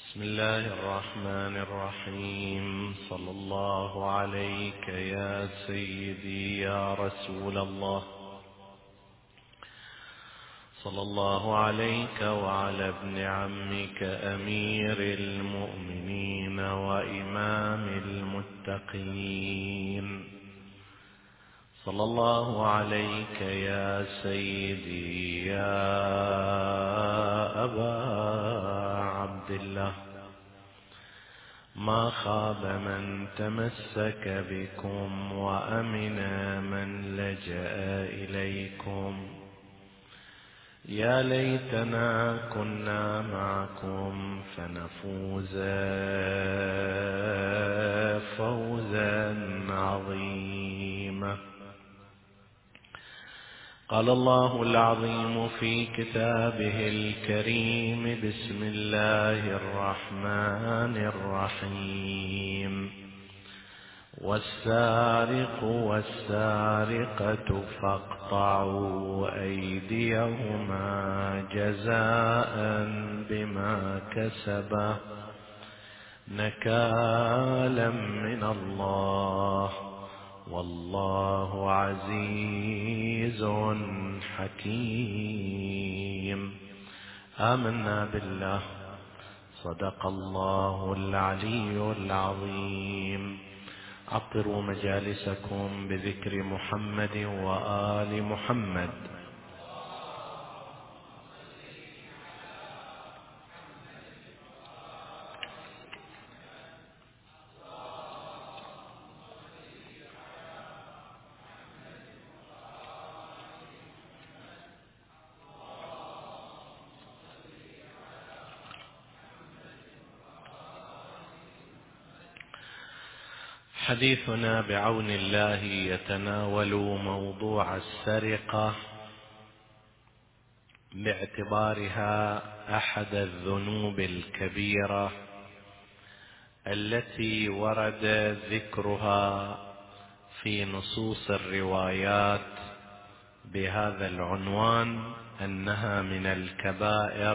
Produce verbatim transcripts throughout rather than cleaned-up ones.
بسم الله الرحمن الرحيم. صلى الله عليك يا سيدي يا رسول الله، صلى الله عليك وعلى ابن عمك أمير المؤمنين وإمام المتقين، صلى الله عليك يا سيدي يا أبا عبد الله. ما خاب من تمسك بكم وأمن من لجأ إليكم. يا ليتنا كنا معكم فنفوز فوزا عظيما. قال الله العظيم في كتابه الكريم: بسم الله الرحمن الرحيم. والسارق والسارقة فاقطعوا أيديهما جزاء بما كسبا نكالا من الله، والله عزيز حكيم. آمنا بالله، صدق الله العلي العظيم. عطروا مجالسكم بذكر محمد وآل محمد. حديثنا بعون الله يتناول موضوع السرقة باعتبارها أحد الذنوب الكبيرة التي ورد ذكرها في نصوص الروايات بهذا العنوان، أنها من الكبائر،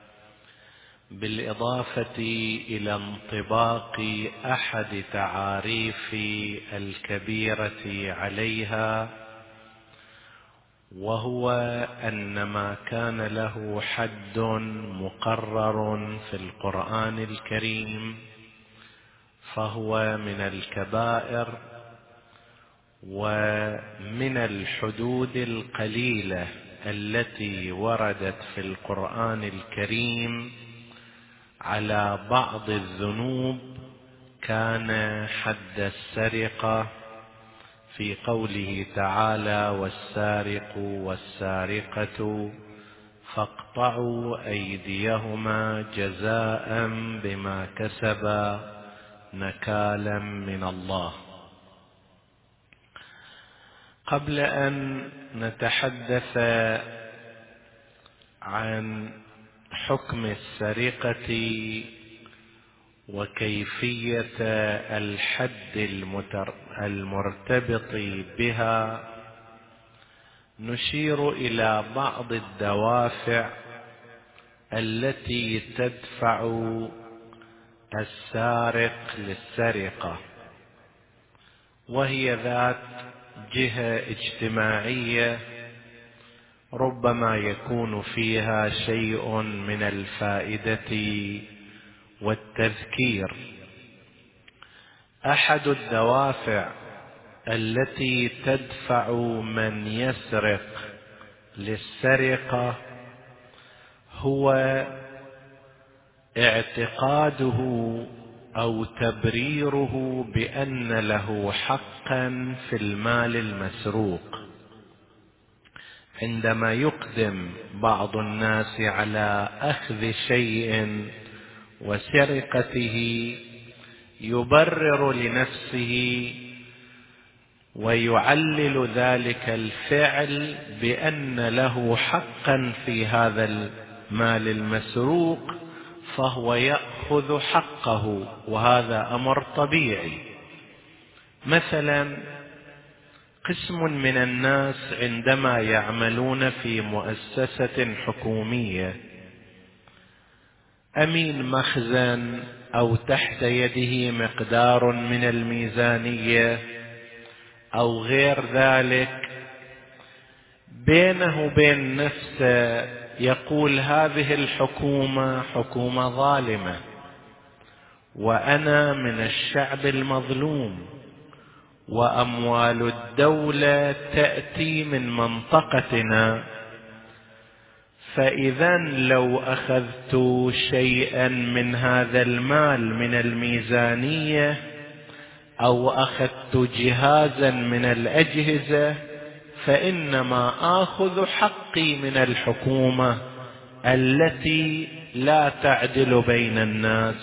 بالإضافة إلى انطباق أحد تعاريف الكبيرة عليها، وهو أن ما كان له حد مقرر في القرآن الكريم فهو من الكبائر. ومن الحدود القليلة التي وردت في القرآن الكريم على بعض الذنوب كان حد السرقة في قوله تعالى: والسارق والسارقة فاقطعوا أيديهما جزاء بما كسبا نكالا من الله. قبل أن نتحدث عن حكم السرقة وكيفية الحد المرتبط بها، نشير إلى بعض الدوافع التي تدفع السارق للسرقة، وهي ذات جهة اجتماعية ربما يكون فيها شيء من الفائدة والتذكير. أحد الدوافع التي تدفع من يسرق للسرقة هو اعتقاده أو تبريره بأن له حقا في المال المسروق. عندما يقدم بعض الناس على أخذ شيء وسرقته يبرر لنفسه ويعلل ذلك الفعل بأن له حقا في هذا المال المسروق، فهو يأخذ حقه، وهذا أمر طبيعي. مثلا قسم من الناس عندما يعملون في مؤسسة حكومية أمين مخزن أو تحت يده مقدار من الميزانية أو غير ذلك، بينه وبين نفسه يقول هذه الحكومة حكومة ظالمة، وأنا من الشعب المظلوم، وأموال الدولة تأتي من منطقتنا، فإذا لو أخذت شيئا من هذا المال من الميزانية أو أخذت جهازا من الأجهزة فإنما آخذ حقي من الحكومة التي لا تعدل بين الناس،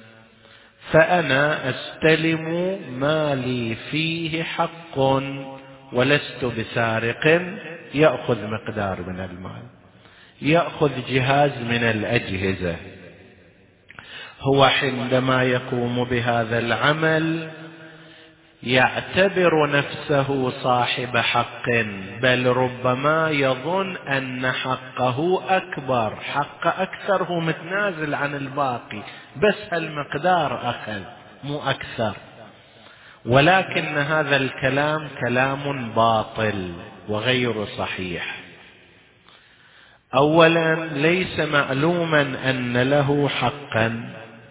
فأنا أستلم ما لي فيه حق ولست بسارق يأخذ مقدار من المال، يأخذ جهاز من الأجهزة. هو عندما يقوم بهذا العمل يعتبر نفسه صاحب حق، بل ربما يظن أن حقه أكبر، حق أكثر، هو متنازل عن الباقي، بس المقدار أخذ مو أكثر. ولكن هذا الكلام كلام باطل وغير صحيح. أولا ليس معلوما أن له حقا،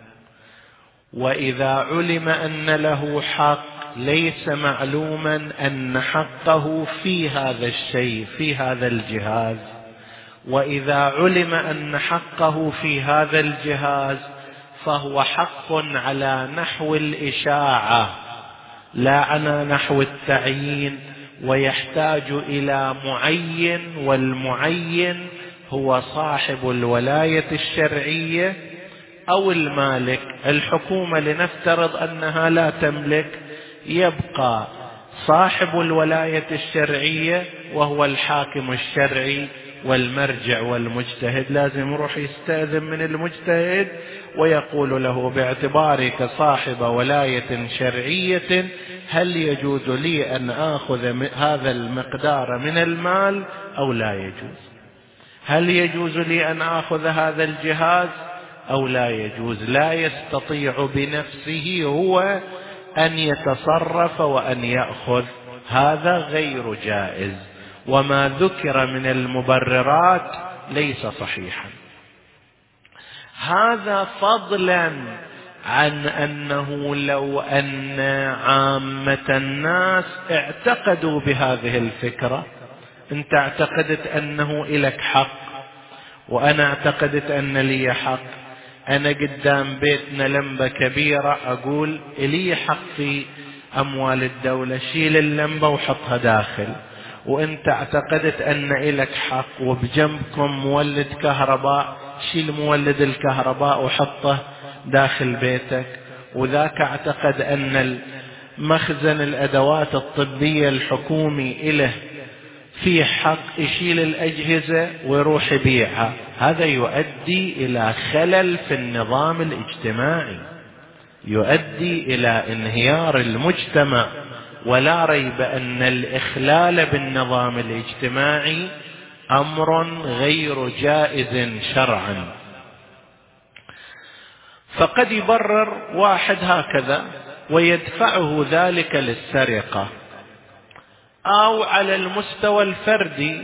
وإذا علم أن له حق ليس معلوما أن حقه في هذا الشيء، في هذا الجهاز. وإذا علم أن حقه في هذا الجهاز فهو حق على نحو الإشاعة لا على نحو التعيين، ويحتاج إلى معين، والمعين هو صاحب الولاية الشرعية أو المالك. الحكومة لنفترض أنها لا تملك، يبقى صاحب الولاية الشرعية وهو الحاكم الشرعي والمرجع والمجتهد. لازم يروح يستأذن من المجتهد ويقول له باعتبارك صاحب ولاية شرعية هل يجوز لي أن آخذ هذا المقدار من المال أو لا يجوز؟ هل يجوز لي أن آخذ هذا الجهاز أو لا يجوز؟ لا يستطيع بنفسه هو أن يتصرف وأن يأخذ، هذا غير جائز، وما ذكر من المبررات ليس صحيحا. هذا فضلا عن أنه لو أن عامة الناس اعتقدوا بهذه الفكرة، أنت اعتقدت أنه إلك حق وأنا اعتقدت أن لي حق، أنا قدام بيتنا لمبة كبيرة أقول إلي حق في أموال الدولة، شيل اللمبة وحطها داخل، وأنت اعتقدت أن إلك حق وبجنبكم مولد كهرباء، شيل مولد الكهرباء وحطه داخل بيتك، وذاك اعتقد أن مخزن الأدوات الطبية الحكومي إله في حق، يشيل الأجهزة ويروح يبيعها. هذا يؤدي إلى خلل في النظام الاجتماعي، يؤدي إلى انهيار المجتمع، ولا ريب أن الإخلال بالنظام الاجتماعي أمر غير جائز شرعا. فقد يبرر واحد هكذا ويدفعه ذلك للسرقة، أو على المستوى الفردي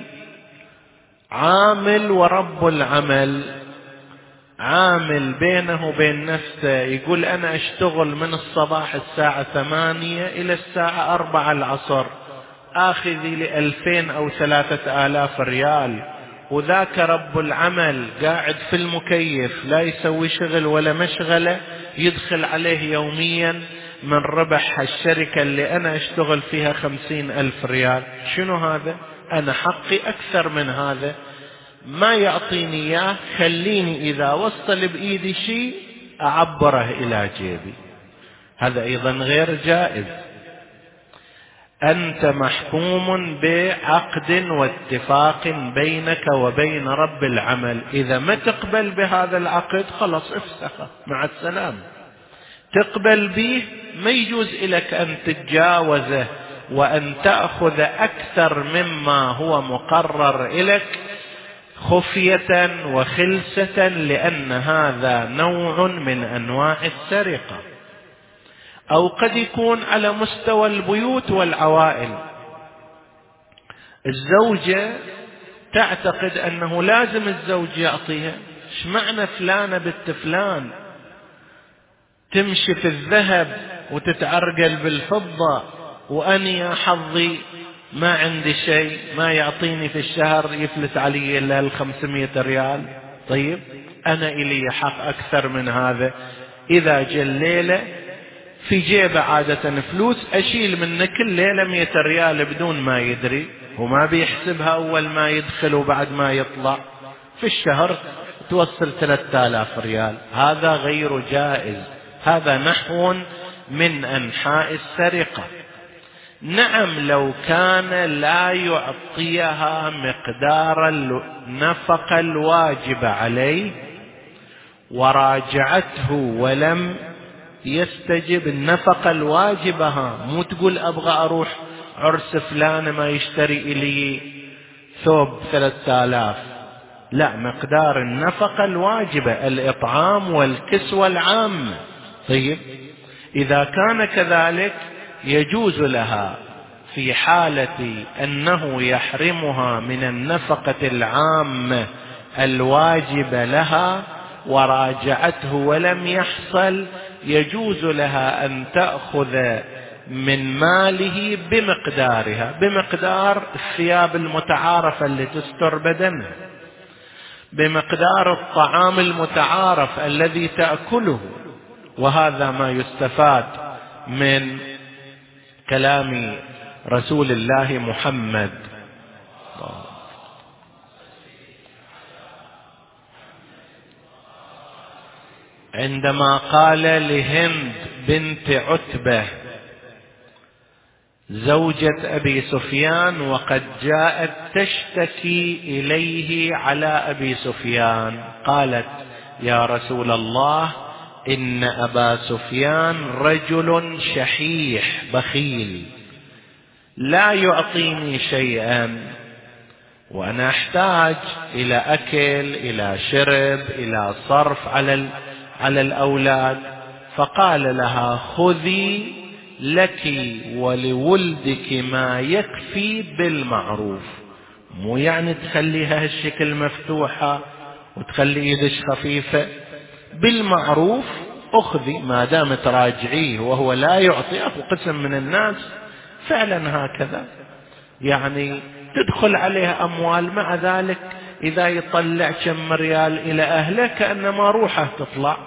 عامل ورب العمل عامل بينه وبين نفسه، يقول أنا أشتغل من الصباح الساعة ثمانية إلى الساعة أربعة العصر، آخذي لألفين أو ثلاثة آلاف ريال، وذاك رب العمل قاعد في المكيف لا يسوي شغل ولا مشغلة، يدخل عليه يوميا من ربح الشركة اللي أنا أشتغل فيها خمسين ألف ريال. شنو هذا؟ أنا حقي أكثر من هذا، ما يعطيني إياه، خليني إذا وصل بإيدي شيء أعبره إلى جيبي. هذا أيضا غير جائز. أنت محكوم بعقد واتفاق بينك وبين رب العمل، إذا ما تقبل بهذا العقد خلاص افسخه مع السلامة. تقبل به ما يجوز لك أن تتجاوزه وأن تأخذ أكثر مما هو مقرر لك خفية وخلسة، لأن هذا نوع من أنواع السرقة. أو قد يكون على مستوى البيوت والعوائل، الزوجة تعتقد أنه لازم الزوج يعطيها. ايش معنى فلانة بنت فلان تمشي في الذهب وتتعرقل بالفضة، وأني يا حظي ما عندي شيء، ما يعطيني في الشهر يفلت علي إلا الخمسمائة ريال. طيب أنا إلي حق أكثر من هذا. إذا جاء الليلة في جيبه عادة فلوس، أشيل منه كل ليلة مئة ريال بدون ما يدري، وما بيحسبها أول ما يدخل وبعد ما يطلع. في الشهر توصل ثلاثة آلاف ريال. هذا غير جائز، هذا نحو من أنحاء السرقة. نعم لو كان لا يعطيها مقدار النفقة الواجبة عليه وراجعته ولم يستجب النفقة الواجبة، مو تقول أبغى أروح عرس فلان ما يشتري إلي ثوب ثلاثة آلاف، لا، مقدار النفقة الواجبة، الإطعام والكسوة العامة. طيب إذا كان كذلك يجوز لها في حالة أنه يحرمها من النفقة العامة الواجبة لها وراجعته ولم يحصل، يجوز لها أن تأخذ من ماله بمقدارها، بمقدار الثياب المتعارفة اللي تستر بدنها، بمقدار الطعام المتعارف الذي تأكله. وهذا ما يستفاد من كلام رسول الله محمد عندما قال لهند بنت عتبة زوجة أبي سفيان وقد جاءت تشتكي إليه على أبي سفيان، قالت: يا رسول الله، إن أبا سفيان رجل شحيح بخيل لا يعطيني شيئا، وأنا أحتاج إلى أكل، إلى شرب، إلى صرف على على الأولاد. فقال لها: خذي لك ولولدك ما يكفي بالمعروف. مو يعني تخليها هالشكل مفتوحة وتخلي يدش خفيفة، بالمعروف أخذي ما دام تراجعيه وهو لا يعطي. أكو قسم من الناس فعلا هكذا، يعني تدخل عليه أموال، مع ذلك إذا يطلع كم ريال إلى أهله كأنما روحه تطلع.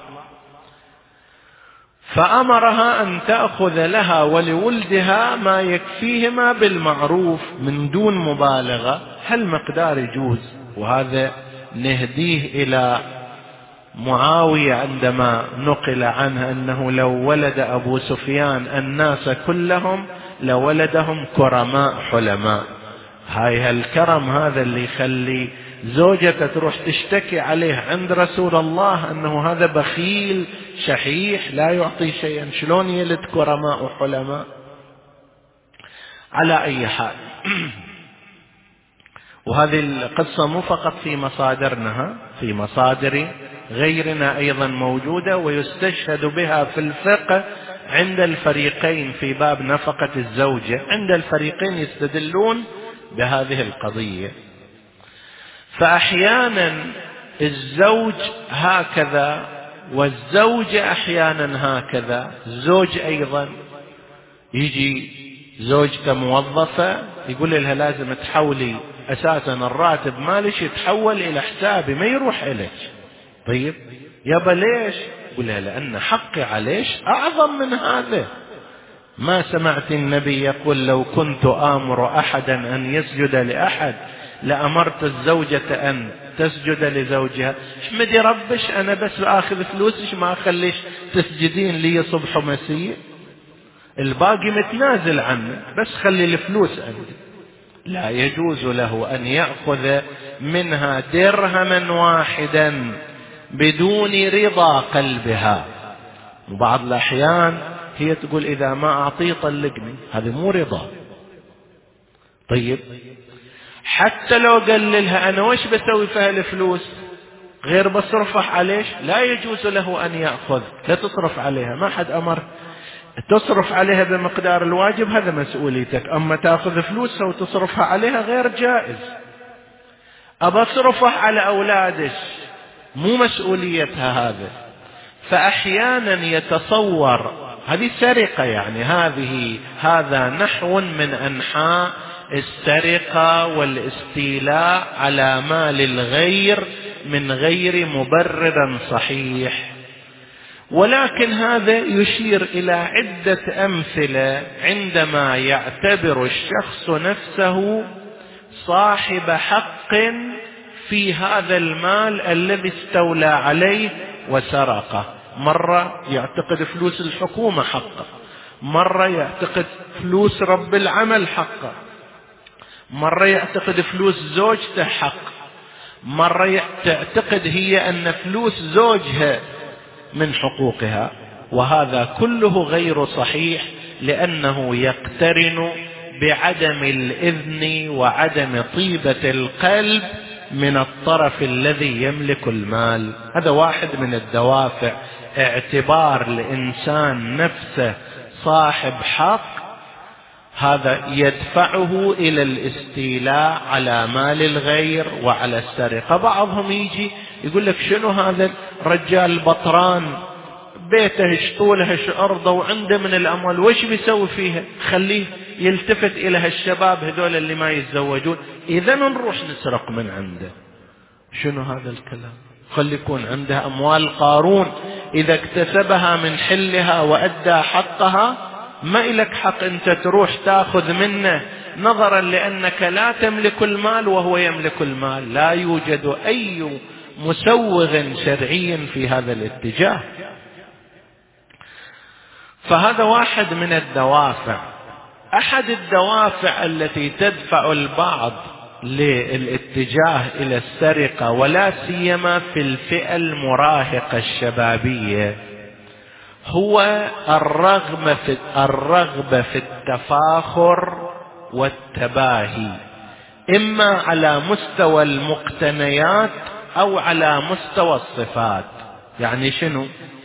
فأمرها أن تأخذ لها ولولدها ما يكفيهما بالمعروف من دون مبالغة. هالمقدار يجوز، وهذا نهديه إلى معاوية عندما نقل عنه أنه لو ولد أبو سفيان الناس كلهم لولدهم كرماء حلماء. هاي هالكرم هذا اللي يخلي زوجته تروح تشتكي عليه عند رسول الله أنه هذا بخيل شحيح لا يعطي شيئا، شلون يلد كرماء وحلماء؟ على أي حال وهذه القصة مو فقط في مصادرنا، في مصادر غيرنا أيضا موجودة، ويستشهد بها في الفقه عند الفريقين في باب نفقة الزوجة. عند الفريقين يستدلون بهذه القضية. فأحيانا الزوج هكذا والزوجة أحيانا هكذا. الزوج أيضا يجي زوجته موظفة يقول لها لازم تحولي أساسا الراتب مالش يتحول إلى حسابي ما يروح إليك. طيب يابا ليش؟ يقول لها لأن حقي عليش أعظم من هذا. ما سمعت النبي يقول لو كنت آمر أحدا أن يسجد لأحد لأمرت الزوجة أن تسجد لزوجها. احمدي ربش أنا بس أخذ فلوسش ما أخليش تسجدين لي صبح ومسيء، الباقي متنازل عنه، بس خلي الفلوس عندي. لا يجوز له أن يأخذ منها درهما واحدا بدون رضا قلبها. وبعض الأحيان هي تقول إذا ما أعطيه طلقني، هذا مو رضا. طيب حتى لو قال لها أنا وش بسوي فيها الفلوس غير بصرفها عليش، لا يجوز له أن يأخذ، لا تصرف عليها، ما حد أمر تصرف عليها بمقدار الواجب، هذا مسؤوليتك. أما تأخذ فلوسها وتصرفها عليها غير جائز. أبى أصرفها على أولادش، مو مسؤوليتها هذا. فأحيانا يتصور هذه سرقة، يعني هذه هذا نحو من أنحاء السرقة والاستيلاء على مال الغير من غير مبرر صحيح. ولكن هذا يشير إلى عدة أمثلة عندما يعتبر الشخص نفسه صاحب حق في هذا المال الذي استولى عليه وسرقه. مرة يعتقد فلوس الحكومة حقه، مرة يعتقد فلوس رب العمل حقه، مرة يعتقد فلوس زوجته حق، مرة تعتقد هي أن فلوس زوجها من حقوقها. وهذا كله غير صحيح، لأنه يقترن بعدم الإذن وعدم طيبة القلب من الطرف الذي يملك المال. هذا واحد من الدوافع، اعتبار الإنسان نفسه صاحب حق، هذا يدفعه إلى الاستيلاء على مال الغير وعلى السرقة. بعضهم يجي يقول لك شنو هذا الرجال بطران، بيته اشطوله ارضه وعنده من الأموال، وش بيسوي فيها؟ خليه يلتفت إلى هالشباب هذول اللي ما يتزوجون، إذا نروح نسرق من عنده. شنو هذا الكلام؟ خلي يكون عنده أموال قارون، إذا اكتسبها من حلها وأدى حقها، ما إلك حق أنت تروح تأخذ منه نظرا لأنك لا تملك المال وهو يملك المال. لا يوجد أي مسوغ شرعي في هذا الاتجاه. فهذا واحد من الدوافع. أحد الدوافع التي تدفع البعض للاتجاه إلى السرقة، ولا سيما في الفئة المراهقة الشبابية، هو الرغبة في الرغبة في التفاخر والتباهي، إما على مستوى المقتنيات أو على مستوى الصفات. يعني شنو؟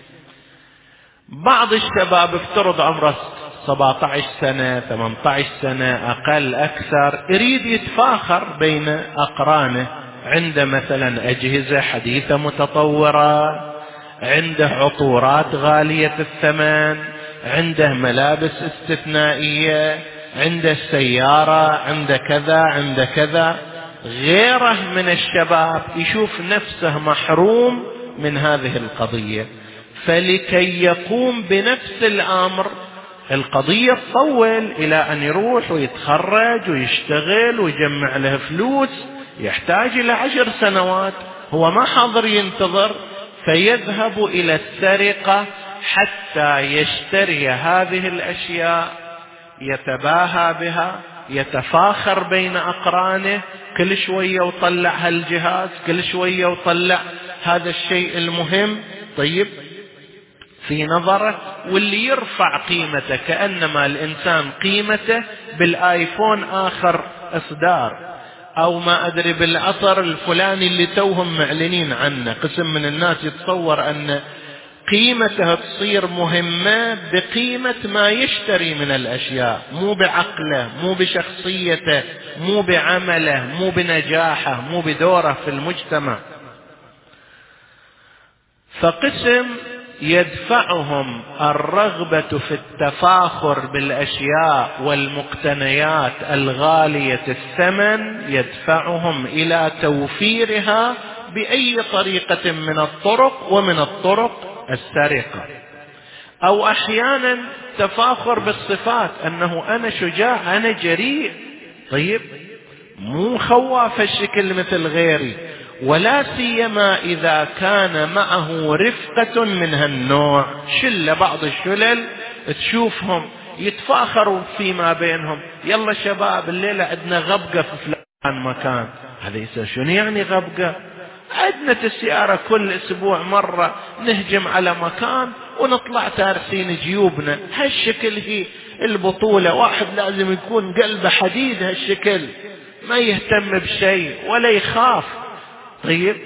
بعض الشباب افترض عمره سبعة عشر سنة ثمانية عشر سنة أقل أكثر، يريد يتفاخر بين أقرانه، عنده مثلا أجهزة حديثة متطورة، عنده عطورات غالية الثمن، عنده ملابس استثنائية، عنده سيارة، عنده كذا عنده كذا. غيره من الشباب يشوف نفسه محروم من هذه القضية، فلكي يقوم بنفس الأمر القضية تطول إلى أن يروح ويتخرج ويشتغل ويجمع له فلوس، يحتاج إلى عشر سنوات، هو ما حاضر ينتظر، فيذهب إلى السرقة حتى يشتري هذه الأشياء، يتباهى بها، يتفاخر بين أقرانه، كل شوية وطلع هالجهاز، كل شوية وطلع هذا الشيء المهم. طيب في نظره، واللي يرفع قيمته كأنما الإنسان قيمته بالآيفون آخر إصدار، أو ما أدري بالعطر الفلاني اللي توهم معلنين عنه. قسم من الناس يتصور أن قيمته تصير مهمة بقيمة ما يشتري من الأشياء، مو بعقله، مو بشخصيته، مو بعمله، مو بنجاحه، مو بدوره في المجتمع. فقسم يدفعهم الرغبة في التفاخر بالأشياء والمقتنيات الغالية الثمن، يدفعهم إلى توفيرها بأي طريقة من الطرق، ومن الطرق السرقة. أو أحيانا تفاخر بالصفات، أنه أنا شجاع، أنا جريء. طيب مو خواف الشكل مثل غيري، ولا سيما إذا كان معه رفقة من هالنوع، شلة بعض الشلل تشوفهم يتفاخروا فيما بينهم، يلا شباب الليلة عندنا غبقة في فلان مكان. هذا يصير شنو يعني غبقة؟ عندنا السيارة كل أسبوع مرة نهجم على مكان ونطلع تارسين جيوبنا، هالشكل هي البطولة. واحد لازم يكون قلبه حديد هالشكل، ما يهتم بشيء ولا يخاف. طيب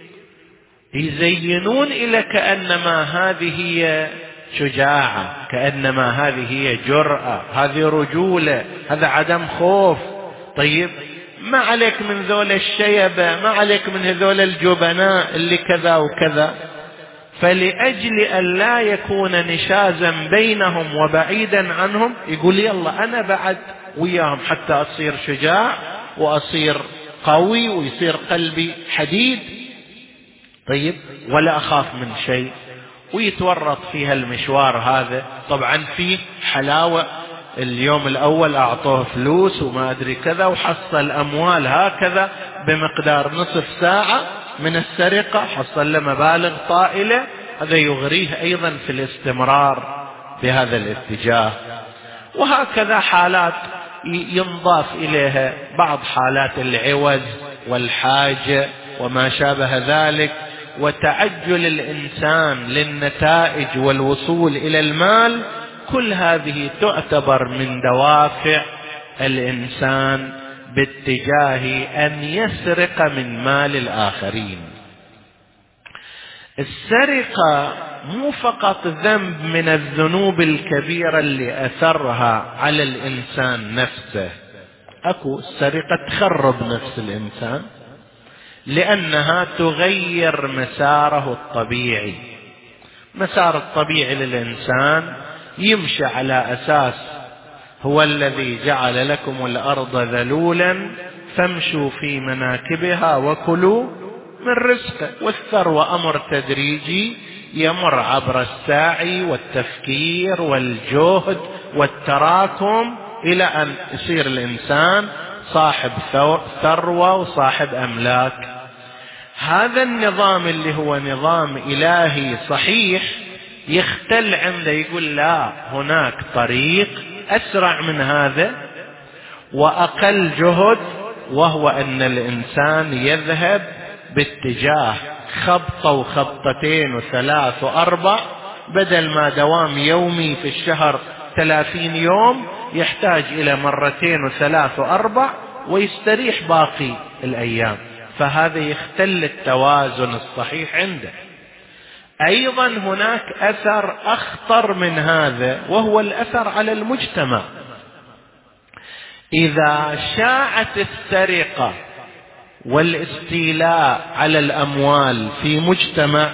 يزينون إلى كأنما هذه هي شجاعة، كأنما هذه هي جرأة، هذه رجولة، هذا عدم خوف. طيب ما عليك من ذول الشيبة، ما عليك من هذول الجبناء اللي كذا وكذا. فلأجل أن لا يكون نشازا بينهم وبعيدا عنهم يقول يلا أنا بعد وياهم حتى أصير شجاع وأصير قوي ويصير قلبي حديد. طيب ولا أخاف من شيء، ويتورط فيها المشوار هذا. طبعا فيه حلاوة، اليوم الأول أعطوه فلوس وما أدري كذا وحصل أموال هكذا بمقدار نصف ساعة من السرقة، حصل له مبالغ طائلة. هذا يغريه أيضا في الاستمرار بهذا الاتجاه. وهكذا حالات ينضاف إليها بعض حالات العوز والحاجة وما شابه ذلك، وتعجل الإنسان للنتائج والوصول إلى المال. كل هذه تعتبر من دوافع الإنسان باتجاه أن يسرق من مال الآخرين. السرقة مو فقط ذنب من الذنوب الكبيرة اللي أثرها على الإنسان نفسه. أكو السرقة تخرب نفس الإنسان لأنها تغير مساره الطبيعي. مسار الطبيعي للإنسان يمشي على أساس هو الذي جعل لكم الأرض ذلولا فامشوا في مناكبها وكلوا من رزقه. والثروة أمر تدريجي يمر عبر السعي والتفكير والجهد والتراكم إلى أن يصير الإنسان صاحب ثروة وصاحب أملاك. هذا النظام اللي هو نظام إلهي صحيح يختل عنده، يقول لا، هناك طريق أسرع من هذا وأقل جهد، وهو أن الإنسان يذهب باتجاه خبطة وخبطتين وثلاث وأربع، بدل ما دوام يومي في الشهر ثلاثين يوم يحتاج إلى مرتين وثلاث وأربع ويستريح باقي الأيام. فهذا يختل التوازن الصحيح عنده. أيضا هناك أثر أخطر من هذا، وهو الأثر على المجتمع. إذا شاعت السرقة والاستيلاء على الأموال في مجتمع،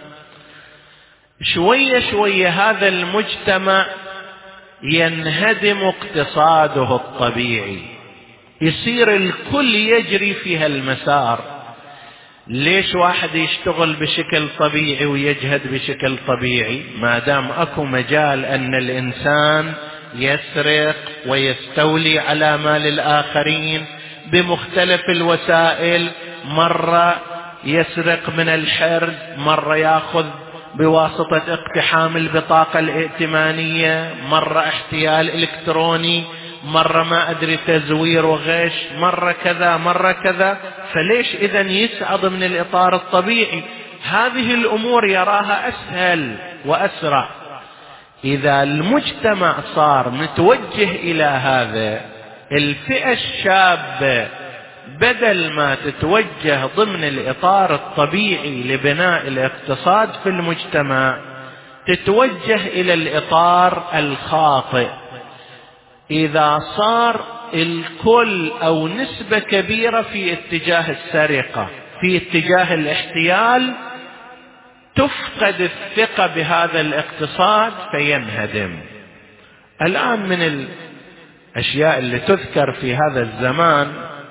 شوية شوية هذا المجتمع ينهدم اقتصاده الطبيعي، يصير الكل يجري في هالمسار. ليش واحد يشتغل بشكل طبيعي ويجهد بشكل طبيعي؟ ما دام اكو مجال ان الانسان يسرق ويستولي على مال الاخرين بمختلف الوسائل، مرة يسرق من الحرز، مرة ياخذ بواسطة اقتحام البطاقة الائتمانية، مرة احتيال الكتروني، مرة ما أدري تزوير وغش، مرة كذا مرة كذا. فليش إذن يسعى ضمن الإطار الطبيعي؟ هذه الأمور يراها أسهل وأسرع. إذا المجتمع صار متوجه إلى هذا، الفئة الشابة بدل ما تتوجه ضمن الإطار الطبيعي لبناء الاقتصاد في المجتمع، تتوجه إلى الإطار الخاطئ. إذا صار الكل أو نسبة كبيرة في اتجاه السرقة، في اتجاه الاحتيال، تفقد الثقة بهذا الاقتصاد فينهدم. الآن من الأشياء اللي تذكر في هذا الزمان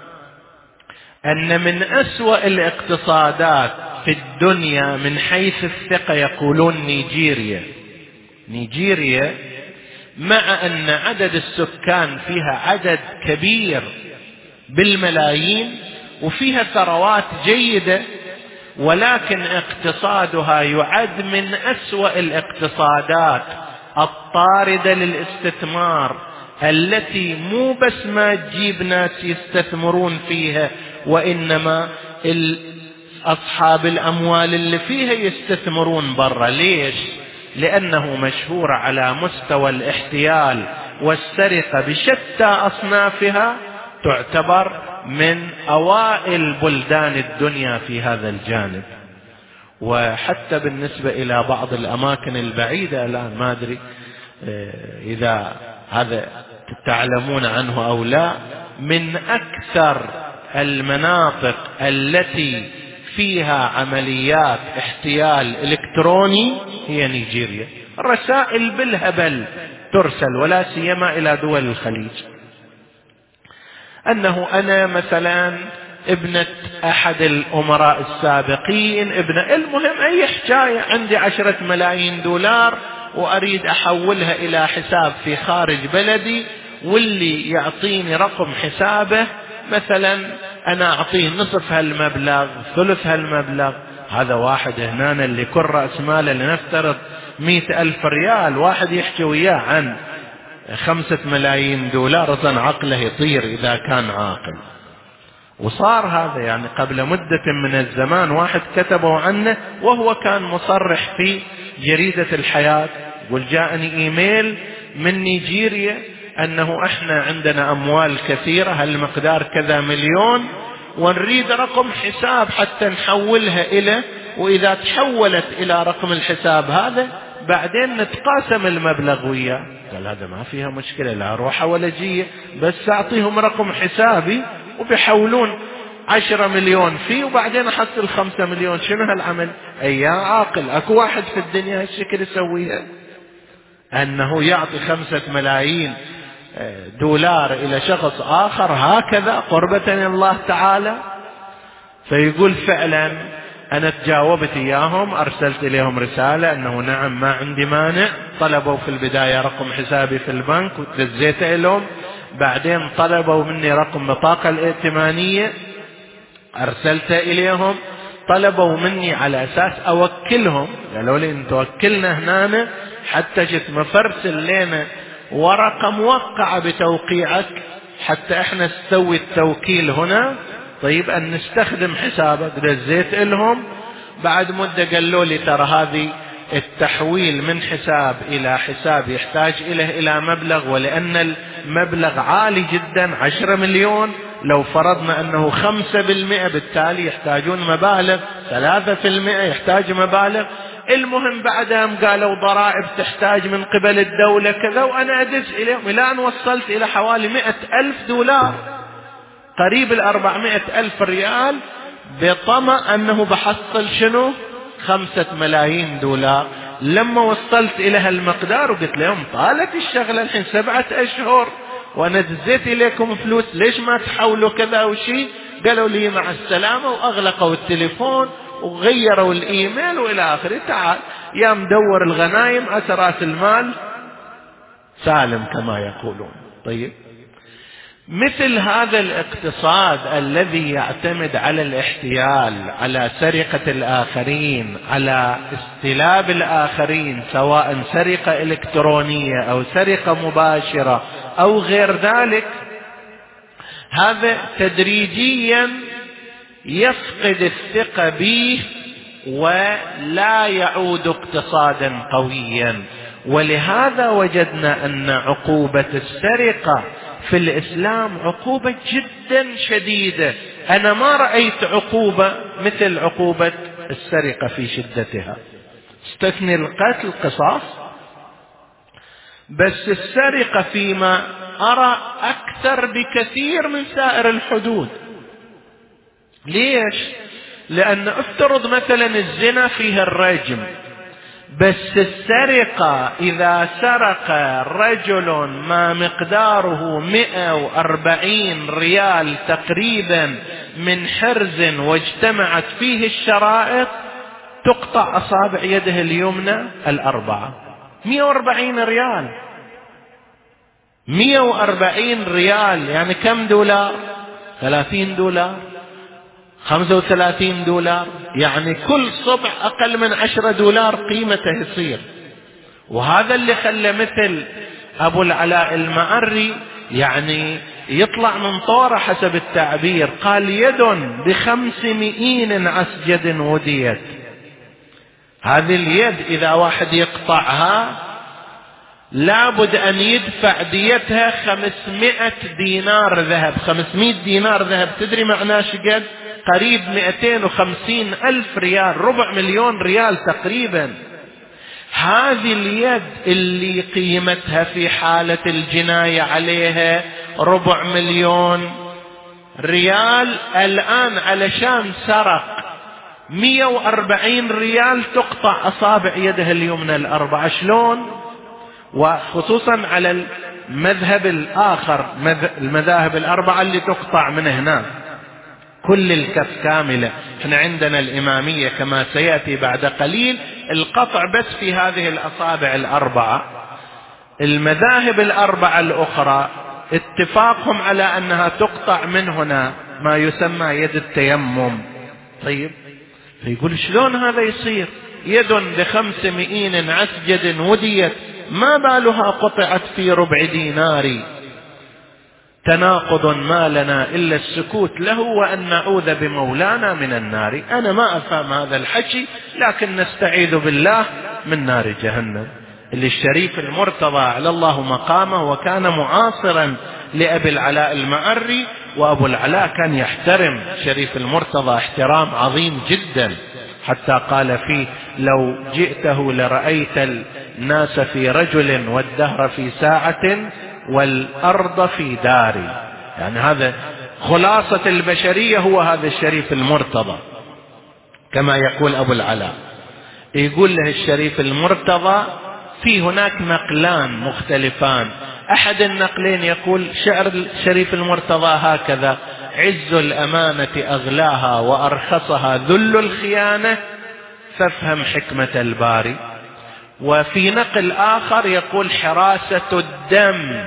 أن من أسوأ الاقتصادات في الدنيا من حيث الثقة يقولون نيجيريا. نيجيريا مع أن عدد السكان فيها عدد كبير بالملايين وفيها ثروات جيدة، ولكن اقتصادها يعد من أسوأ الاقتصادات الطاردة للاستثمار، التي مو بس ما تجيب ناس يستثمرون فيها، وإنما أصحاب الأموال اللي فيها يستثمرون برا. ليش؟ لأنه مشهور على مستوى الاحتيال والسرقة بشتى أصنافها، تعتبر من أوائل بلدان الدنيا في هذا الجانب. وحتى بالنسبة إلى بعض الأماكن البعيدة الآن، ما أدري إذا هذا تعلمون عنه أو لا، من أكثر المناطق التي فيها عمليات احتيال إلكتروني هي نيجيريا. الرسائل بالهبل ترسل، ولا سيما إلى دول الخليج، أنه أنا مثلا ابنة أحد الأمراء السابقين، ابن المهم أي حكاية، عندي عشرة ملايين دولار وأريد أحولها إلى حساب في خارج بلدي، واللي يعطيني رقم حسابه مثلا أنا أعطيه نصف هالمبلغ ثلث هالمبلغ. هذا واحد هنا اللي كل رأس ماله لنفترض مئة ألف ريال، واحد يحكي وياه عن خمسة ملايين دولار، أصلا عقله يطير إذا كان عاقل. وصار هذا يعني قبل مدة من الزمان، واحد كتبوا عنه وهو كان مصرح في جريدة الحياة، يقول جاءني إيميل من نيجيريا أنه إحنا عندنا أموال كثيرة، هالمقدار كذا مليون، ونريد رقم حساب حتى نحولها إلى، وإذا تحولت إلى رقم الحساب هذا بعدين نتقاسم المبلغ وياه. قال هذا ما فيها مشكلة، لا روحة ولا جية، بس أعطيهم رقم حسابي وبيحولون عشرة مليون فيه، وبعدين أحصل خمسة مليون. شنو هالعمل؟ أي يا عاقل، أكو واحد في الدنيا هالشكل يسويها، أنه يعطي خمسة ملايين دولار إلى شخص آخر هكذا قربة الله تعالى. فيقول فعلا أنا تجاوبت إياهم، أرسلت إليهم رسالة أنه نعم ما عندي مانع. طلبوا في البداية رقم حسابي في البنك وتزيته لهم، بعدين طلبوا مني رقم بطاقة الائتمانية أرسلته إليهم، طلبوا مني على أساس أوكلهم، قالوا لي أنت توكلنا هنا حتى جت مفرسل لنا ورقة موقعة بتوقيعك حتى احنا نسوي التوكيل هنا، طيب أن نستخدم حسابك. دزيت لهم، بعد مدة قالوا لي ترى هذه التحويل من حساب إلى حساب يحتاج إليه إلى مبلغ، ولأن المبلغ عالي جدا عشرة مليون، لو فرضنا أنه خمسة بالمئة بالتالي يحتاجون مبالغ، ثلاثة في المئة يحتاج مبالغ. المهم بعدهم قالوا ضرائب تحتاج من قبل الدولة كذا، وأنا أدز إليهم إلى أن وصلت إلى حوالي مئة ألف دولار، قريب الأربعمائة ألف ريال، بطمع أنه بحصل شنو خمسة ملايين دولار. لما وصلت إلى هالمقدار وقلت لهم طالت الشغلة الحين سبعة أشهر وأنا دزيت إليكم فلوس، ليش ما تحولوا كذا وشي؟ قالوا لي مع السلامة، وأغلقوا التليفون وغيروا الإيميل وإلى آخره. تعال يا مدور الغنايم أتى رأس المال سالم كما يقولون. طيب مثل هذا الاقتصاد الذي يعتمد على الاحتيال، على سرقة الآخرين، على استلاب الآخرين، سواء سرقة إلكترونية أو سرقة مباشرة أو غير ذلك، هذا تدريجيا يفقد الثقة به ولا يعود اقتصادا قويا. ولهذا وجدنا أن عقوبة السرقة في الإسلام عقوبة جدا شديدة. أنا ما رأيت عقوبة مثل عقوبة السرقة في شدتها، استثني القتل قصاص، بس السرقة فيما أرى أكثر بكثير من سائر الحدود. ليش؟ لأن افترض مثلا الزنا فيه الرجم، بس السرقة إذا سرق رجل ما مقداره مئة وأربعين ريال تقريبا من حرز واجتمعت فيه الشرائط، تقطع أصابع يده اليمنى الأربعة. مئة وأربعين ريال، مئة وأربعين ريال يعني كم دولار؟ ثلاثين دولار، خمسة وثلاثين دولار، يعني كل صبع أقل من عشرة دولار قيمته يصير. وهذا اللي خلى مثل أبو العلاء المعري يعني يطلع من طوره حسب التعبير، قال يد بخمس مئين عسجد وديت. هذه اليد إذا واحد يقطعها لابد أن يدفع ديتها خمسمائة دينار ذهب. خمسمائة دينار ذهب تدري معناه شقد؟ قريب مئتين وخمسين ألف ريال، ربع مليون ريال تقريبا. هذه اليد اللي قيمتها في حالة الجناية عليها ربع مليون ريال، الآن علشان سرق مئة وأربعين ريال تقطع أصابع يده اليمنى الأربعة. شلون؟ وخصوصا على المذهب الآخر، المذاهب الأربعة اللي تقطع من هنا كل الكف كاملة. احنا عندنا الإمامية كما سيأتي بعد قليل القطع بس في هذه الأصابع الأربعة. المذاهب الأربعة الأخرى اتفاقهم على أنها تقطع من هنا ما يسمى يد التيمم. طيب فيقول شلون هذا يصير؟ يد بخمس مئين عسجد وديت، ما بالها قطعت في ربع دينار؟ تناقض ما لنا إلا السكوت له وأن نعوذ بمولانا من النار. أنا ما أفهم هذا الحكي، لكن نستعيذ بالله من نار جهنم. اللي الشريف المرتضى على الله مقامه وكان معاصرا لأبي العلاء المعري، وأبو العلاء كان يحترم شريف المرتضى احترام عظيم جدا، حتى قال فيه لو جئته لرأيت الناس في رجل والدهر في ساعة والأرض في داري. يعني هذا خلاصة البشرية، هو هذا الشريف المرتضى كما يقول أبو العلاء. يقول له الشريف المرتضى في هناك نقلان مختلفان، أحد النقلين يقول شعر الشريف المرتضى هكذا: عز الأمانة أغلاها وأرخصها ذل الخيانة فافهم حكمة الباري. وفي نقل آخر يقول حراسة الدم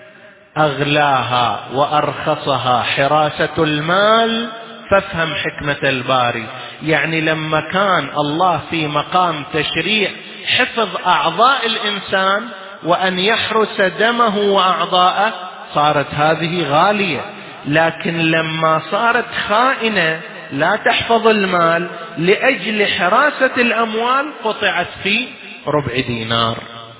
أغلاها وأرخصها حراسة المال فافهم حكمة الباري. يعني لما كان الله في مقام تشريع حفظ أعضاء الإنسان وأن يحرس دمه وأعضاءه صارت هذه غالية، لكن لما صارت خائنة لا تحفظ المال لأجل حراسة الأموال قطعت في ربع دينار.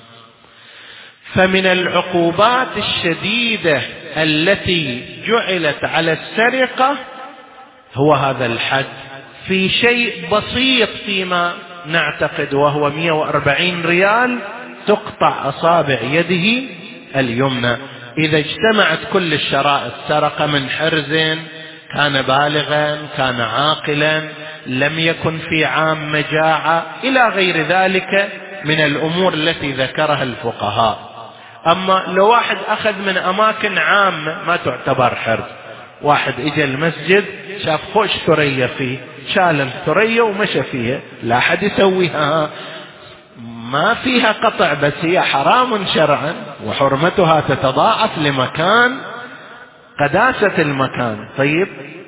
فمن العقوبات الشديدة التي جعلت على السرقة هو هذا الحد في شيء بسيط فيما نعتقد، وهو مئة وأربعين ريال تقطع أصابع يده اليمنى. إذا اجتمعت كل الشرائط، سرق من حرز، كان بالغا، كان عاقلا، لم يكن في عام مجاعة، إلى غير ذلك من الأمور التي ذكرها الفقهاء. أما لو واحد أخذ من أماكن عامة ما تعتبر حرز. واحد إجا المسجد شاف خوش ثريا فيه، شال الثريا ومشى فيها، لا أحد يسويها، ما فيها قطع، بس هي حرام شرعا وحرمتها تتضاعف لمكان قداسة المكان. طيب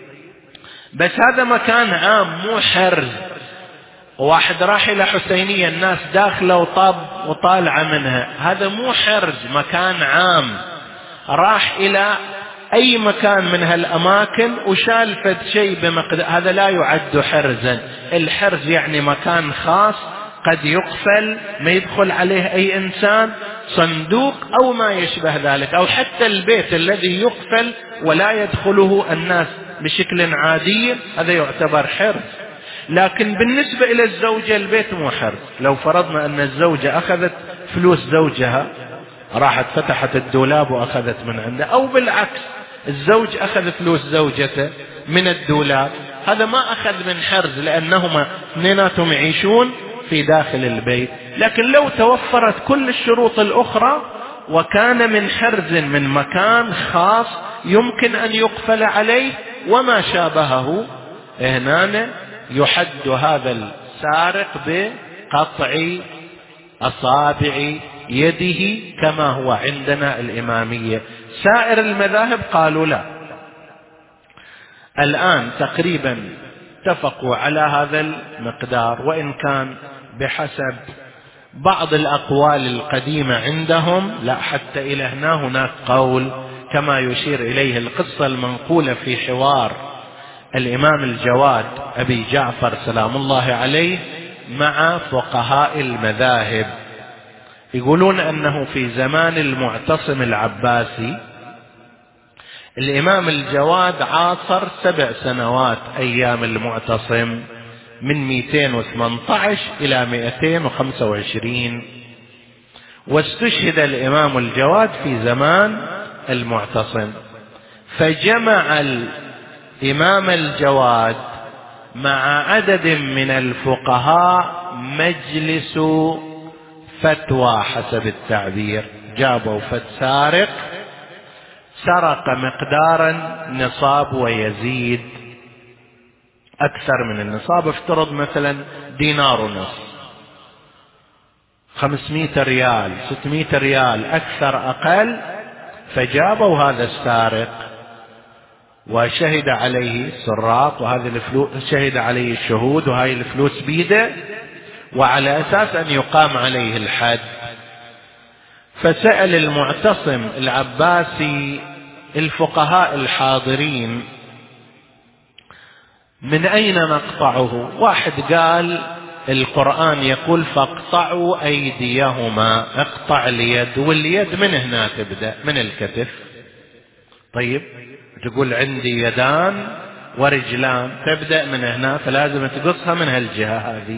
بس هذا مكان عام مو حرز. واحد راح إلى حسينية الناس داخلة وطاب وطالعة منها، هذا مو حرز، مكان عام. راح إلى أي مكان من هالأماكن وشال فد شيء بمقدار، هذا لا يعد حرزا. الحرز يعني مكان خاص قد يقفل ما يدخل عليه أي إنسان، صندوق أو ما يشبه ذلك، أو حتى البيت الذي يقفل ولا يدخله الناس بشكل عادي، هذا يعتبر حرز. لكن بالنسبة إلى الزوجة البيت مو حرز. لو فرضنا أن الزوجة أخذت فلوس زوجها، راحت فتحت الدولاب وأخذت من عنده، أو بالعكس الزوج أخذ فلوس زوجته من الدولاب، هذا ما أخذ من حرز لأنهما اثنيناتهم يعيشون في داخل البيت. لكن لو توفرت كل الشروط الأخرى وكان من حرز من مكان خاص يمكن أن يقفل عليه وما شابهه، هنا يحد هذا السارق بقطع أصابع يده كما هو عندنا الإمامية. سائر المذاهب قالوا لا. الآن تقريبا اتفقوا على هذا المقدار، وإن كان بحسب بعض الأقوال القديمة عندهم لا، حتى إلى هنا هناك قول كما يشير إليه القصة المنقولة في حوار الإمام الجواد أبي جعفر سلام الله عليه مع فقهاء المذاهب. يقولون أنه في زمان المعتصم العباسي الإمام الجواد عاصر سبع سنوات أيام المعتصم من مئتين وثمانية عشر إلى مئتين وخمسة وعشرين، واستشهد الإمام الجواد في زمان المعتصم. فجمع الإمام الجواد مع عدد من الفقهاء مجلس فتوى حسب التعبير، جابوا فت سارق سرق مقدارا نصاب ويزيد أكثر من النصاب، افترض مثلا دينار ونصف، خمسمائة ريال، ستمائة ريال، أكثر أقل. فجابوا هذا السارق وشهد عليه السراق، وهذه الفلوس شهد عليه الشهود، وهاي الفلوس بيده، وعلى أساس أن يقام عليه الحد. فسأل المعتصم العباسي الفقهاء الحاضرين من أين نقطعه؟ واحد قال القرآن يقول فاقطعوا أيديهما، اقطع اليد، واليد من هنا تبدأ من الكتف. طيب تقول عندي يدان ورجلان، تبدأ من هنا، فلازم تقصها من هالجهة هذه.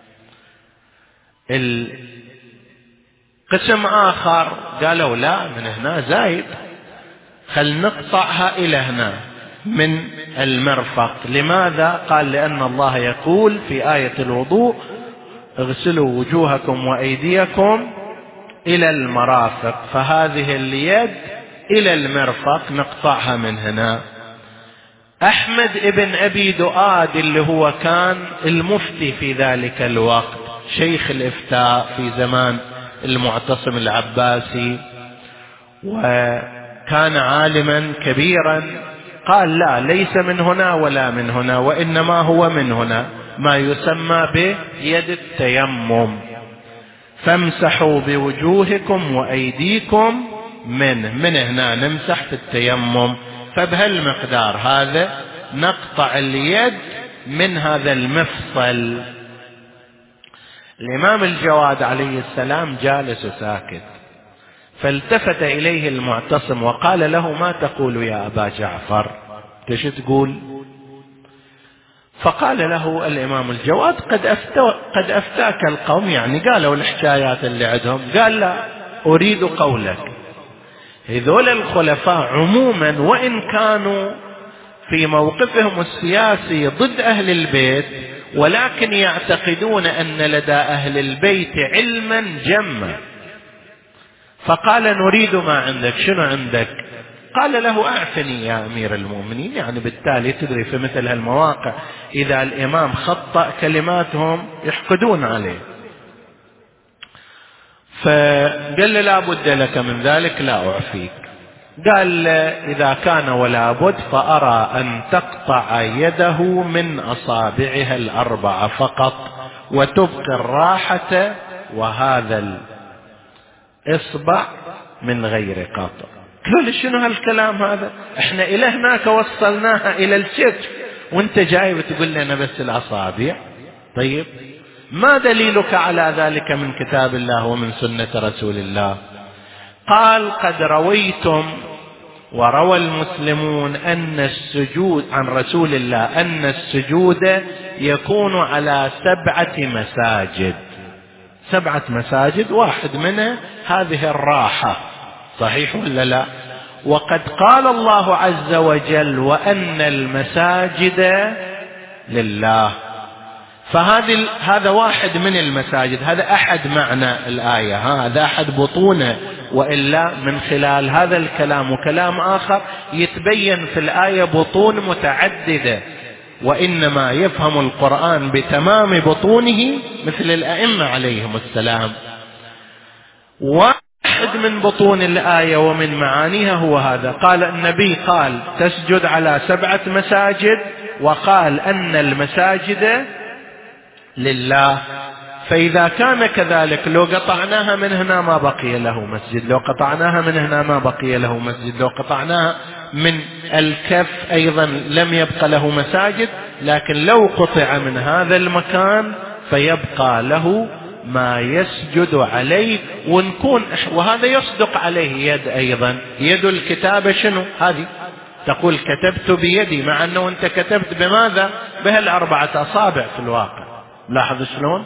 القسم آخر قالوا لا، من هنا زايد، خل نقطعها إلى هنا من المرفق. لماذا؟ قال لأن الله يقول في آية الوضوء اغسلوا وجوهكم وأيديكم إلى المرافق، فهذه اليد إلى المرفق نقطعها من هنا. أحمد ابن أبي دؤاد اللي هو كان المفتي في ذلك الوقت، شيخ الإفتاء في زمان المعتصم العباسي، وكان عالما كبيرا، قال لا، ليس من هنا ولا من هنا، وإنما هو من هنا، ما يسمى بيد التيمم، فامسحوا بوجوهكم وأيديكم منه، من هنا نمسح في التيمم. فبهالمقدار هذا نقطع اليد من هذا المفصل. الإمام الجواد عليه السلام جالس ساكت، فالتفت إليه المعتصم وقال له ما تقول يا أبا جعفر؟ ايش تقول؟ فقال له الإمام الجواد قد, أفتو قد أفتاك القوم، يعني قالوا الحكايات اللي عندهم. قال لا، أريد قولك. هذول الخلفاء عموما وإن كانوا في موقفهم السياسي ضد أهل البيت، ولكن يعتقدون أن لدى أهل البيت علما جما. فقال نريد ما عندك، شنو عندك؟ قال له أعفني يا أمير المؤمنين. يعني بالتالي تدري في مثل هالمواقع إذا الإمام خطأ كلماتهم يحقدون عليه. فقال له لا بد لك من ذلك، لا أعفيك. قال إذا كان ولا بد فأرى أن تقطع يده من أصابعها الأربعة فقط، وتبقي الراحة وهذا الإصبع من غير قطع. قالوا شنو هالكلام هذا؟ احنا إلى هناك وصلناها إلى الكتف، وانت جاي بتقول لنا بس الأصابع. طيب ما دليلك على ذلك من كتاب الله ومن سنة رسول الله؟ قال قد رويتم وروى المسلمون أن السجود عن رسول الله أن السجود يكون على سبعة مساجد. سبعة مساجد، واحد منها هذه الراحة، صحيح ولا لا؟ وقد قال الله عز وجل وأن المساجد لله، فهذه هذا واحد من المساجد، هذا أحد معنى الآية، هذا أحد بطونه. وإلا من خلال هذا الكلام وكلام آخر يتبين في الآية بطون متعددة، وإنما يفهم القرآن بتمام بطونه مثل الأئمة عليهم السلام. واحد من بطون الآية ومن معانيها هو هذا. قال النبي قال تسجد على سبعة مساجد، وقال أن المساجد لله. فإذا كان كذلك لو قطعناها من هنا ما بقي له مسجد، لو قطعناها من هنا ما بقي له مسجد، لو قطعناها من الكف أيضا لم يبقى له مساجد، لكن لو قطع من هذا المكان فيبقى له ما يسجد عليه ونكون. وهذا يصدق عليه يد أيضا، يد الكتابة شنو هذه؟ تقول كتبت بيدي، مع أنه أنت كتبت بماذا؟ بهالأربعة أصابع في الواقع. لاحظ شلون؟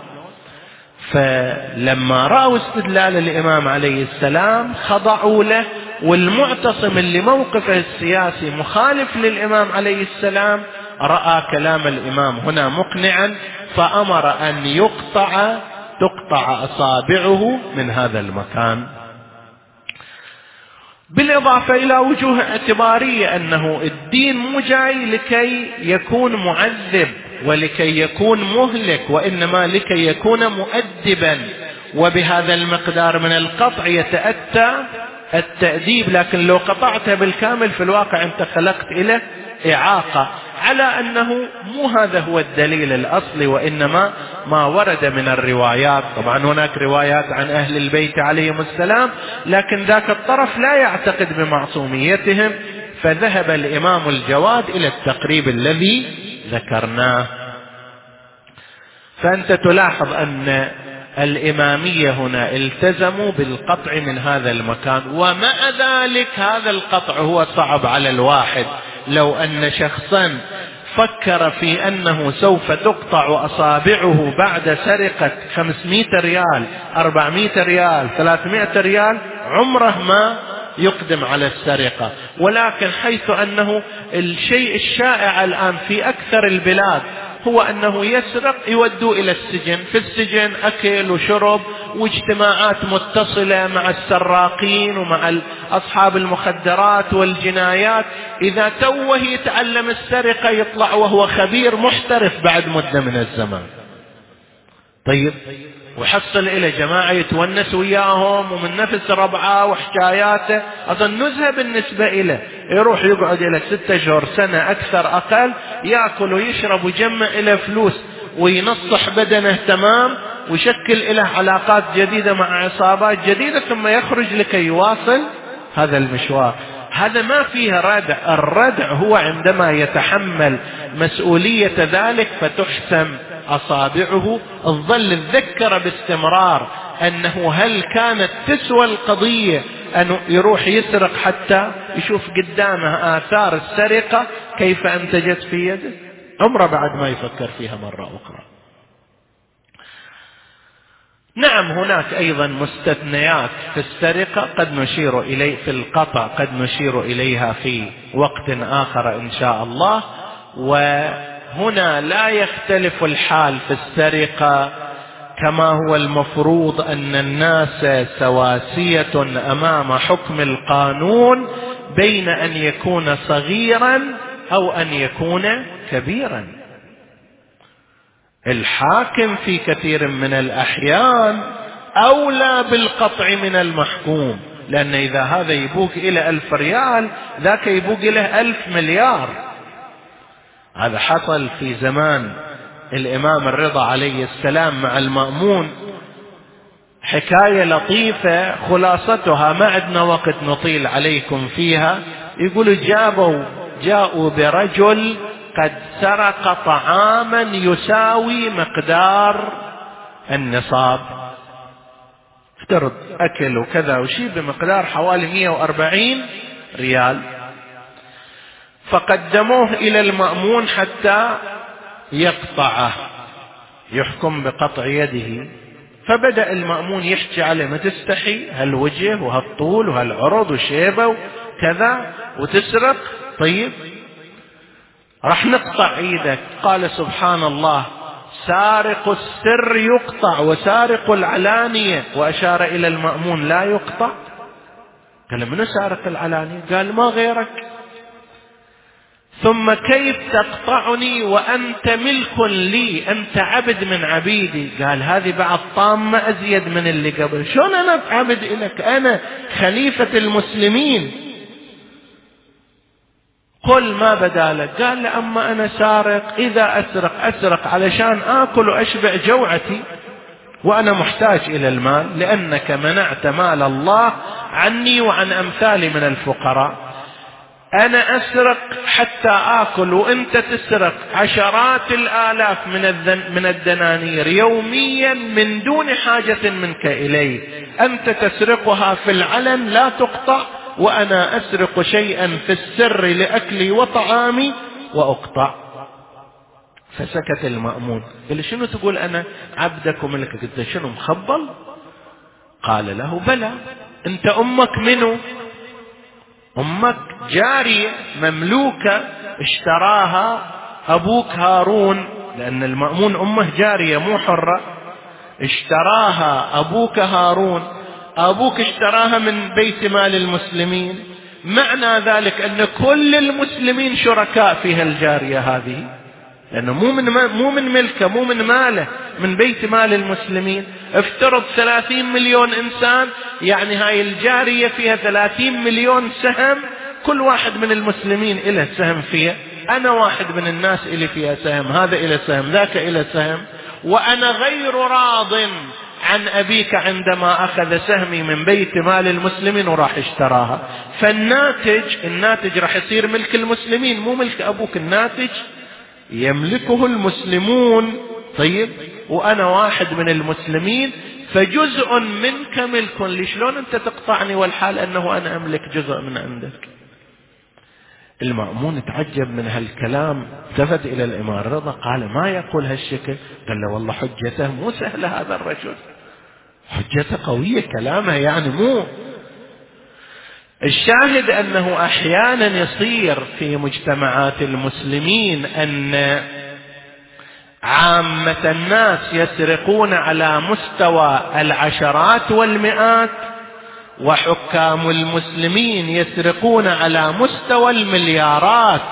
فلما رأوا استدلال الإمام عليه السلام خضعوا له، والمعتصم اللي موقفه السياسي مخالف للإمام عليه السلام رأى كلام الإمام هنا مقنعا، فأمر أن يقطع تقطع أصابعه من هذا المكان. بالإضافة إلى وجوه اعتبارية، أنه الدين مو جاي لكي يكون معذب ولكي يكون مهلك، وإنما لكي يكون مؤدبا، وبهذا المقدار من القطع يتأتى التأديب. لكن لو قطعته بالكامل في الواقع أنت خلقت إليه إعاقة، على أنه مو هذا هو الدليل الأصلي، وإنما ما ورد من الروايات. طبعا هناك روايات عن أهل البيت عليهم السلام، لكن ذاك الطرف لا يعتقد بمعصوميتهم، فذهب الإمام الجواد إلى التقريب الذي ذكرناه. فأنت تلاحظ أن الإمامية هنا التزموا بالقطع من هذا المكان، ومع ذلك هذا القطع هو صعب على الواحد. لو أن شخصا فكر في أنه سوف تقطع أصابعه بعد سرقة خمسمائة ريال، أربعمائة ريال، ثلاثمائة ريال، عمره ما يقدم على السرقة. ولكن حيث أنه الشيء الشائع الآن في أكثر البلاد هو أنه يسرق يودوا إلى السجن، في السجن أكل وشرب واجتماعات متصلة مع السراقين ومع أصحاب المخدرات والجنايات. إذا توه يتعلم السرقة يطلع وهو خبير محترف بعد مدة من الزمان. طيب، وحصل إلى جماعة يتونس وياهم ومن نفس ربعه وحكاياته، أظن نزهة بالنسبة إليه. يروح يقعد إلى ستة شهور سنة أكثر أقل، يأكل ويشرب ويجمع إلى فلوس وينصح بدنه تمام ويشكل إلى علاقات جديدة مع عصابات جديدة، ثم يخرج لكي يواصل هذا المشوار. هذا ما فيه ردع. الردع هو عندما يتحمل مسؤولية ذلك فتحسم أصابعه. الظل الذكر باستمرار أنه هل كانت تسوى القضية أن يروح يسرق حتى يشوف قدامه آثار السرقة كيف أنتجت في يده؟ عمره بعد ما يفكر فيها مرة أخرى. نعم، هناك أيضا مستثنيات في السرقة قد نشير إليه، في القطع قد نشير إليها في وقت آخر إن شاء الله. وهنا لا يختلف الحال في السرقة كما هو المفروض أن الناس سواسية أمام حكم القانون، بين أن يكون صغيرا أو أن يكون كبيرا. الحاكم في كثير من الأحيان أولى بالقطع من المحكوم، لأن إذا هذا يبوق إلى ألف ريال ذاك يبوق إلى ألف مليار. هذا حصل في زمان الإمام الرضا عليه السلام مع المأمون، حكاية لطيفة خلاصتها، ما عندنا وقت نطيل عليكم فيها. يقولوا جابوا جاءوا برجل قد سرق طعاما يساوي مقدار النصاب، افترض أكل وكذا وشي بمقدار حوالي مئة وأربعين ريال، فقدموه إلى المأمون حتى يقطعه، يحكم بقطع يده. فبدأ المأمون يحكي عليه، ما تستحي هالوجه وهالطول وهالعرض وشيبة وكذا وتسرق؟ طيب راح نقطع ايدك. قال سبحان الله، سارق السر يقطع وسارق العلانية، وأشار إلى المأمون لا يقطع. قال منو سارق العلانية؟ قال ما غيرك. ثم كيف تقطعني وأنت ملك لي، أنت عبد من عبيدي؟ قال هذه بعد طامة أزيد من اللي قبل. شلون أنا عبد إلك؟ أنا خليفة المسلمين، قل ما بدالك. قال أما أنا سارق، إذا أسرق أسرق علشان آكل وأشبع جوعتي، وأنا محتاج إلى المال، لأنك منعت مال الله عني وعن أمثالي من الفقراء. أنا أسرق حتى آكل وأنت تسرق عشرات الآلاف من من الدنانير يوميا من دون حاجة منك إلي، أنت تسرقها في العلن لا تقطع، وأنا أسرق شيئا في السر لأكلي وطعامي وأقطع. فسكت المأمون. قال شنو تقول أنا عبدك وملكك؟ قلت شنو مخبل؟ قال له بلى. أنت أمك منو؟ أمك جارية مملوكة اشتراها أبوك هارون، لأن المأمون أمه جارية مو حرة، اشتراها أبوك هارون، أبوك اشتراها من بيت مال المسلمين، معنى ذلك أن كل المسلمين شركاء في هالجارية هذه، لأنه مو من مو من ملكه، مو من ماله، من بيت مال المسلمين. افترض ثلاثين مليون إنسان، يعني هاي الجارية فيها ثلاثين مليون سهم، كل واحد من المسلمين إله سهم فيها. أنا واحد من الناس إلي فيها سهم، هذا إله سهم، ذاك إله سهم، وأنا غير راض عن أبيك عندما أخذ سهمي من بيت مال المسلمين وراح اشتراها. فالناتج الناتج راح يصير ملك المسلمين، مو ملك أبوك. الناتج يملكه المسلمون. طيب، وأنا واحد من المسلمين، فجزء منك ملك لي. شلون أنت تقطعني والحال أنه أنا أملك جزء من عندك؟ المأمون تعجب من هالكلام، التفت إلى الإمام رضا قال ما يقول هالشكل؟ قال له والله حجته مو سهلة، هذا الرجل حجته قوية، كلامه يعني مو. الشاهد أنه أحيانا يصير في مجتمعات المسلمين أن عامة الناس يسرقون على مستوى العشرات والمئات، وحكام المسلمين يسرقون على مستوى المليارات.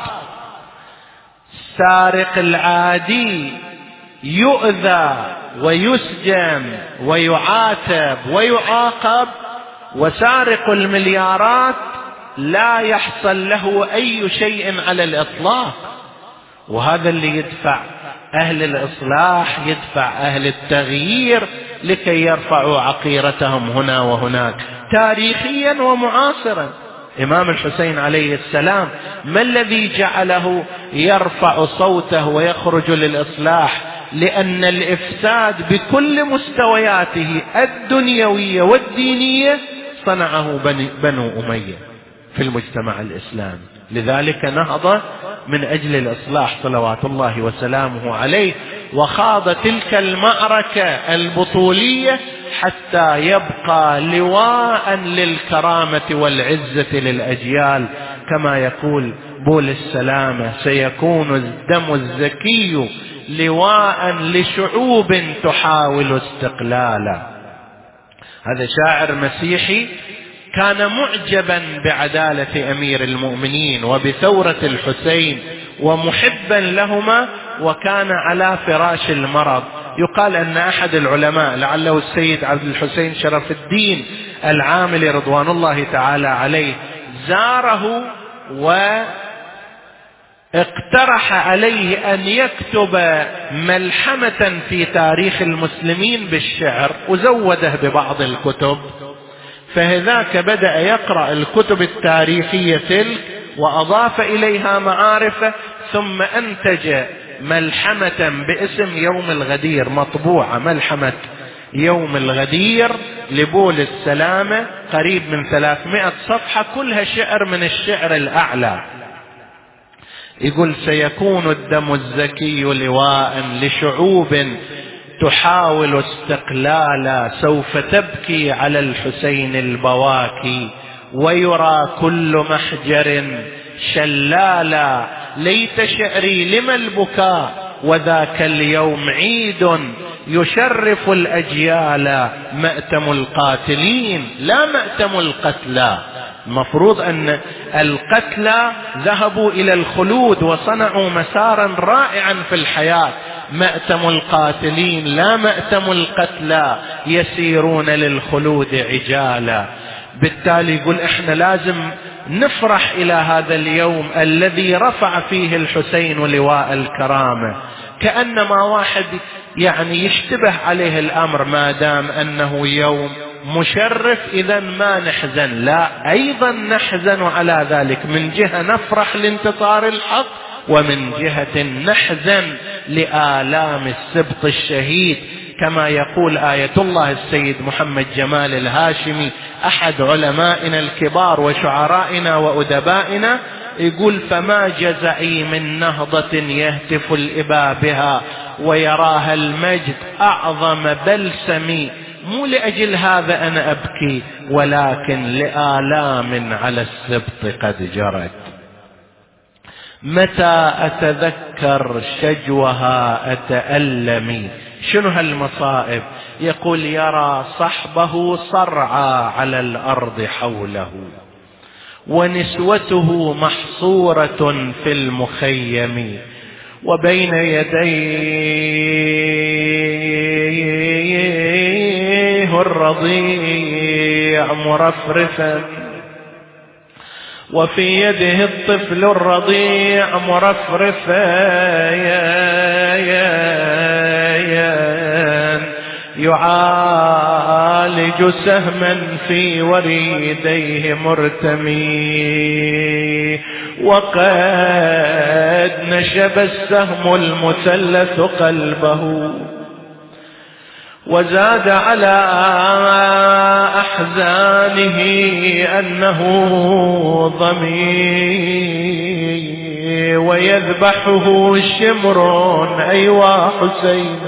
السارق العادي يؤذى ويسجن ويعاتب ويعاقب، وسارق المليارات لا يحصل له أي شيء على الإطلاق. وهذا اللي يدفع أهل الإصلاح، يدفع أهل التغيير لكي يرفعوا عقيرتهم هنا وهناك تاريخيا ومعاصرا. إمام الحسين عليه السلام ما الذي جعله يرفع صوته ويخرج للإصلاح؟ لأن الإفساد بكل مستوياته الدنيوية والدينية صنعه بنو أمية في المجتمع الإسلامي، لذلك نهض من أجل الإصلاح صلوات الله وسلامه عليه، وخاض تلك المعركة البطولية حتى يبقى لواء للكرامة والعزة للأجيال، كما يقول بول السلامة سيكون الدم الزكي لواء لشعوب تحاول استقلالا. هذا شاعر مسيحي كان معجبا بعدالة أمير المؤمنين وبثورة الحسين ومحبا لهما، وكان على فراش المرض. يقال أن أحد العلماء لعله السيد عبد الحسين شرف الدين العاملي رضوان الله تعالى عليه زاره واقترح عليه أن يكتب ملحمة في تاريخ المسلمين بالشعر، وزوده ببعض الكتب. فهذاك بدأ يقرأ الكتب التاريخية تلك وأضاف إليها معارفه، ثم أنتج ملحمة باسم يوم الغدير، مطبوعة ملحمة يوم الغدير لبول السلامة، قريب من ثلاثمائة صفحة، كلها شعر من الشعر الأعلى. يقول سيكون الدم الزكي لواء لشعوب تحاول استقلالا، سوف تبكي على الحسين البواكي، ويرى كل محجر شلالا، ليت شعري لما البكاء، وذاك اليوم عيد يشرف الأجيال، مأتم القاتلين لا مأتم القتلى. المفروض أن القتلى ذهبوا إلى الخلود وصنعوا مسارا رائعا في الحياة، مأتم القاتلين لا مأتم القتلى، يسيرون للخلود عجالا. بالتالي يقول احنا لازم نفرح إلى هذا اليوم الذي رفع فيه الحسين لواء الكرامة، كأنما واحد يعني يشتبه عليه الأمر ما دام أنه يوم مشرف إذا ما نحزن، لا، أيضا نحزن على ذلك، من جهة نفرح لانتصار الحق، ومن جهة نحزن لآلام السبط الشهيد، كما يقول آية الله السيد محمد جمال الهاشمي أحد علمائنا الكبار وشعرائنا وأدبائنا، يقول: فما جزعي من نهضة يهتف الإباء بها ويراها المجد أعظم بلسمي، مو لأجل هذا أنا أبكي، ولكن لآلام على السبط قد جرت. متى أتذكر شجوها أتألمي. شنو هالمصائب؟ يقول: يرى صحبه صرعى على الأرض حوله، ونسوته محصورة في المخيم، وبين يديه الرضيع مرفرفا، وفي يده الطفل الرضيع مرفرفا يعالج سهما في وريديه مرتمي، وقد نشب السهم المثلث قلبه، وزاد على أحزانه أنه ضمي، ويذبحه شمر أيوا حسين،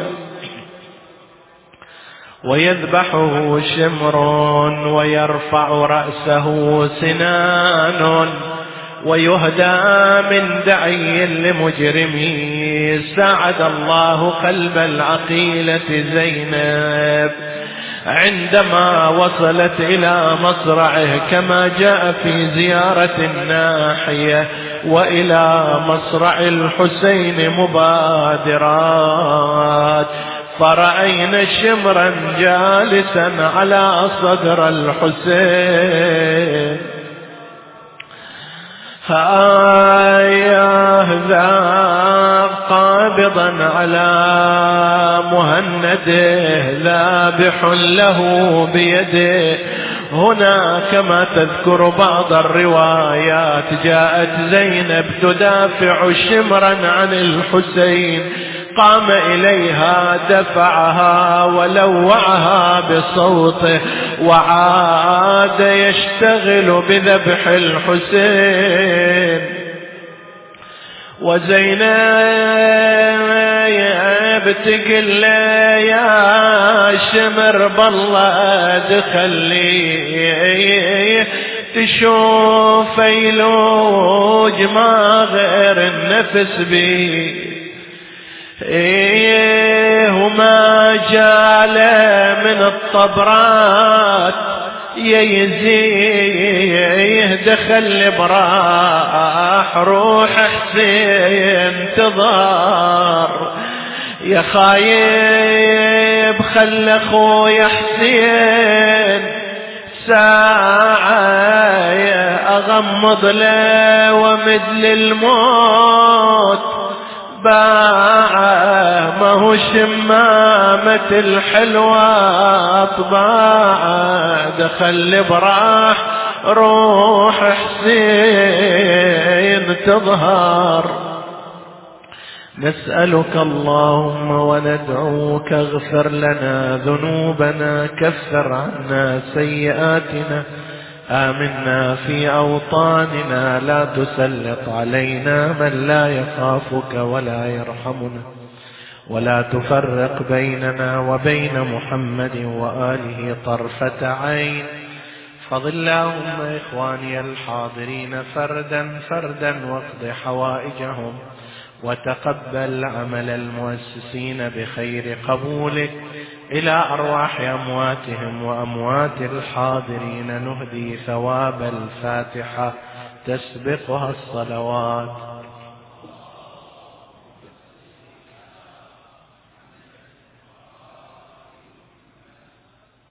ويذبحه شمر، ويرفع رأسه سنان، ويهدى من دعي لمجرمي. ساعد الله قلب العقيلة زينب عندما وصلت إلى مصرعه، كما جاء في زيارة الناحية: وإلى مصرع الحسين مبادرات، فرأينا شمرا جالسا على صدر الحسين، هاياه ذا قابضا على مهنده ذابح له بيده. هنا كما تذكر بعض الروايات جاءت زينب تدافع شمرا عن الحسين، قام إليها دفعها ولوعها بصوته، وعاد يشتغل بذبح الحسين. وزينب تقل يا شمر بالله دخلي تشوف فيلوج ما غير النفس بي، ايه وما جاله من الطبرات يزيه دخل براح روح حسين تضار، يا خايب خل اخويا حسين ساعة اغمض له ومثل الموت باعه، ما هو شمامة الحلوة طباعه، دخل براح روح حسين تظهر. نسألك اللهم وندعوك اغفر لنا ذنوبنا، كفر عنا سيئاتنا، آمنا في أوطاننا، لا تسلط علينا من لا يخافك ولا يرحمنا، ولا تفرق بيننا وبين محمد وآله طرفة عين. فضل اللهم إخواني الحاضرين فردا فردا واقض حوائجهم، وتقبل عمل المؤسسين بخير قبولك. إلى أرواح أمواتهم وأموات الحاضرين نهدي ثواب الفاتحة تسبقها الصلوات.